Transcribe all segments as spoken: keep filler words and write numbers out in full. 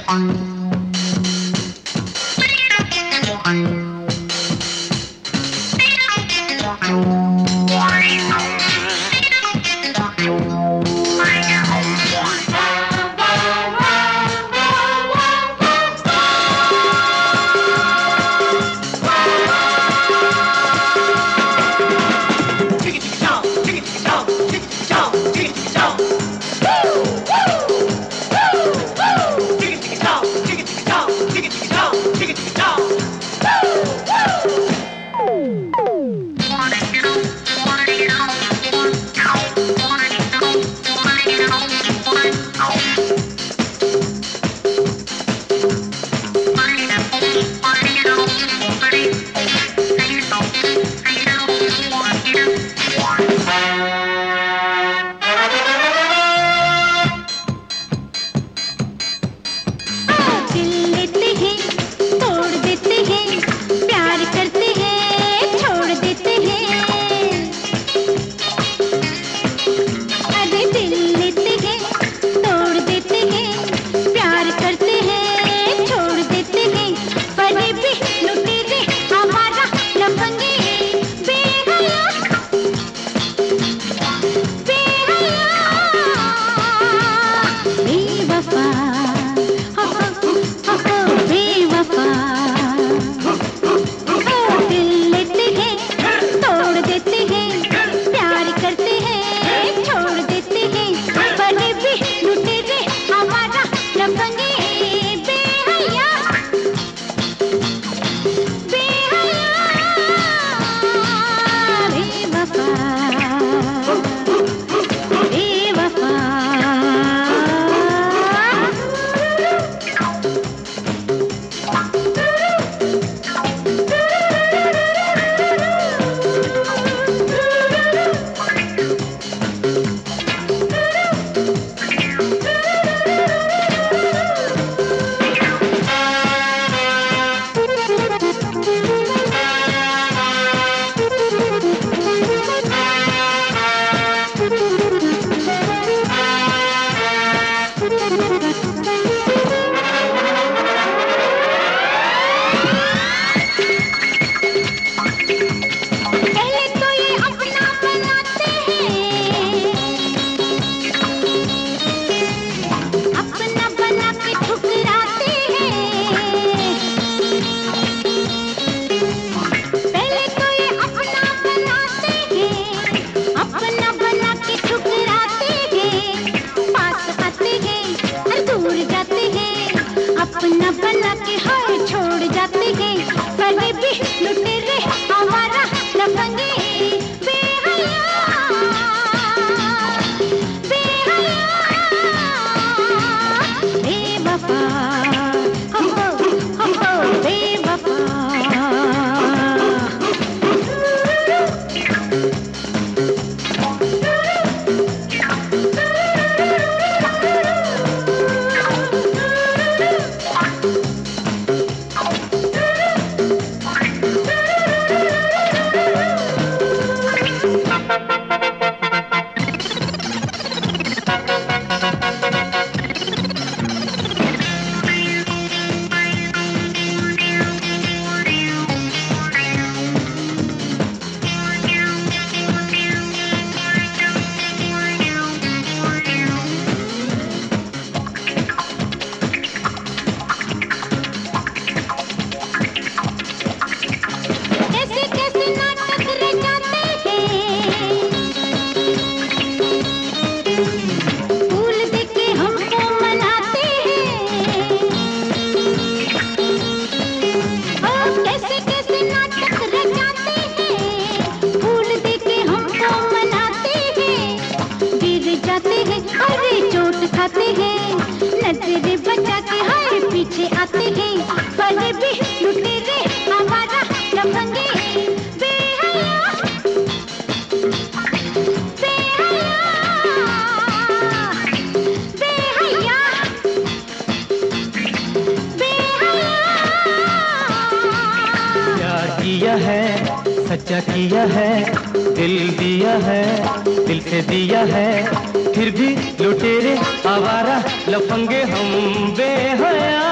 किया है, सच्चा किया है, दिल दिया है, दिल से दिया है, फिर भी लुटेरे आवारा लफंगे हम बेहया।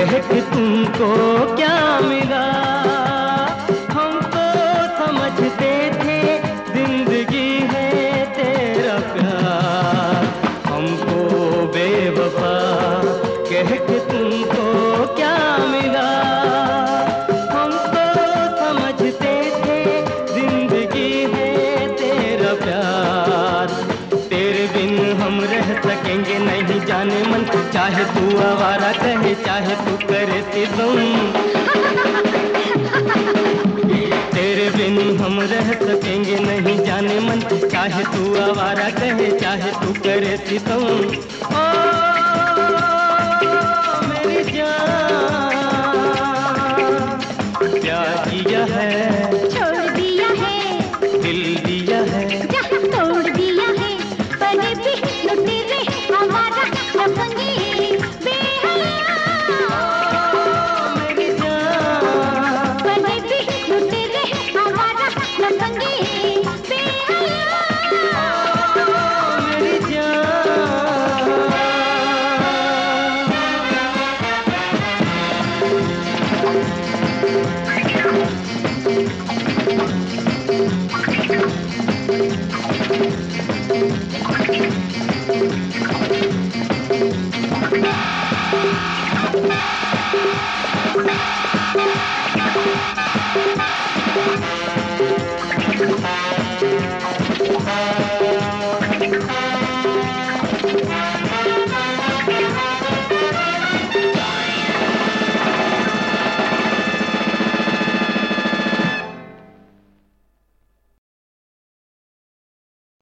कह के तुमको क्या मिला। हम तो समझते थे जिंदगी है तेरा प्यार, हमको बेवफा कह के तुमको क्या मिला। हम तो समझते थे जिंदगी है तेरा प्यार, तेरे बिन हम रह सकेंगे नहीं जाने मन, चाहे तू आवारा कहे चाहे तू करे सितम। तेरे बिन हम रह सकेंगे नहीं जाने मन, चाहे तू आवारा कहे चाहे तू करे सितम। ओ मेरी जान, प्यार किया है छोड़ दिया है, दिल दिया है जहाँ तोड़ दिया है। पर भी लुटेरे हमारा लफंगे बेहया, मेरी जान, पर भी लुटेरे हमारा लफंगे बेहया। मेरी जान।